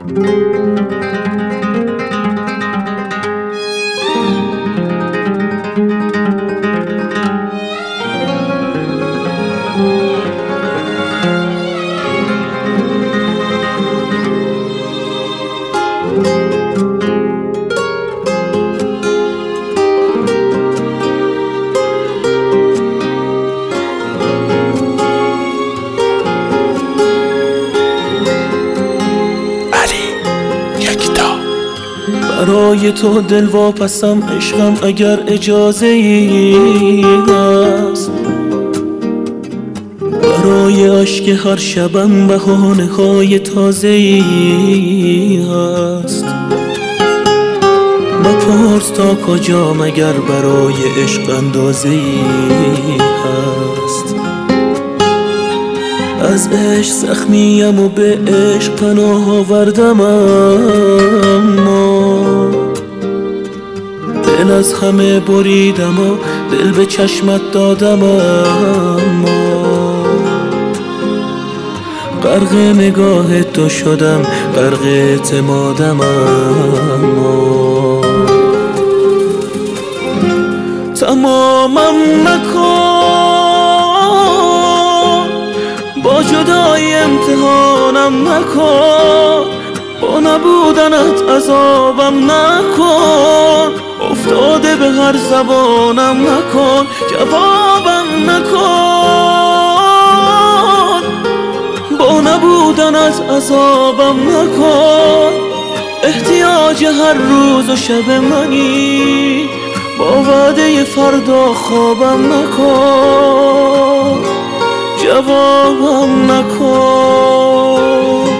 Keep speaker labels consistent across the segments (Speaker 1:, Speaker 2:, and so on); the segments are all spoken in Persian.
Speaker 1: برای تو دل واپسم عشقم اگر اجازه ای هست، برای عشق هر شبم بهانه های تازه ای هست. بپرس تا کجا مگر برای عشق اندازه ای هست. از عشق زخمیم و به عشق پناه آوردم، اما دل از همه بریدم و دل به چشمت دادم، اما غرق نگاه تو شدم، غرق اعتمادم، اما تمامم نکن، با جدایی امتحانم نکن، با نبودنت عذابم نکن، افتاده به هر زبانم نکن، جوابم نکن، با نبودنت عذابم نکن. احتیاج هر روز و شب منی، با وعده فردا خوابم نکن، جوابم نکن.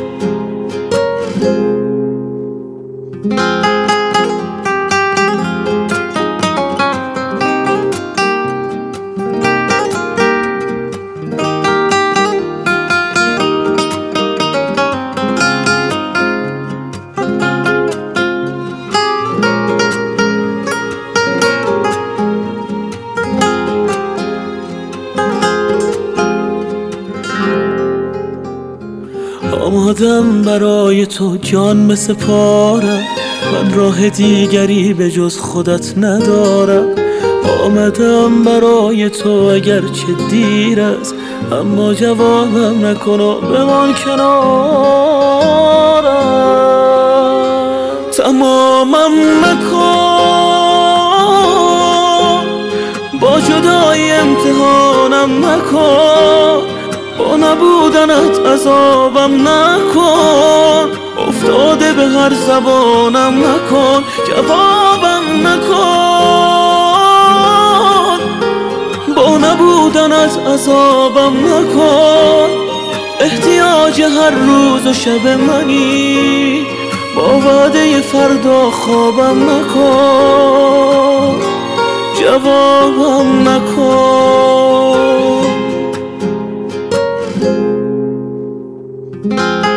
Speaker 1: آمادم برای تو جان بسپارم، من راه دیگری به جز خودت ندارم. آمدم برای تو اگرچه دیر است، اما جوابم نکن و بمان کنارم. تمامم نکن، با جدایی امتحانم نکن، با نبودنت عذابم نکن، افتاده به هر زبانم نکن، جوابم نکن، با نبودنت عذابم نکن. احتیاج هر روز و شب منی، با وعده فردا خوابم نکن، جوابم نکن.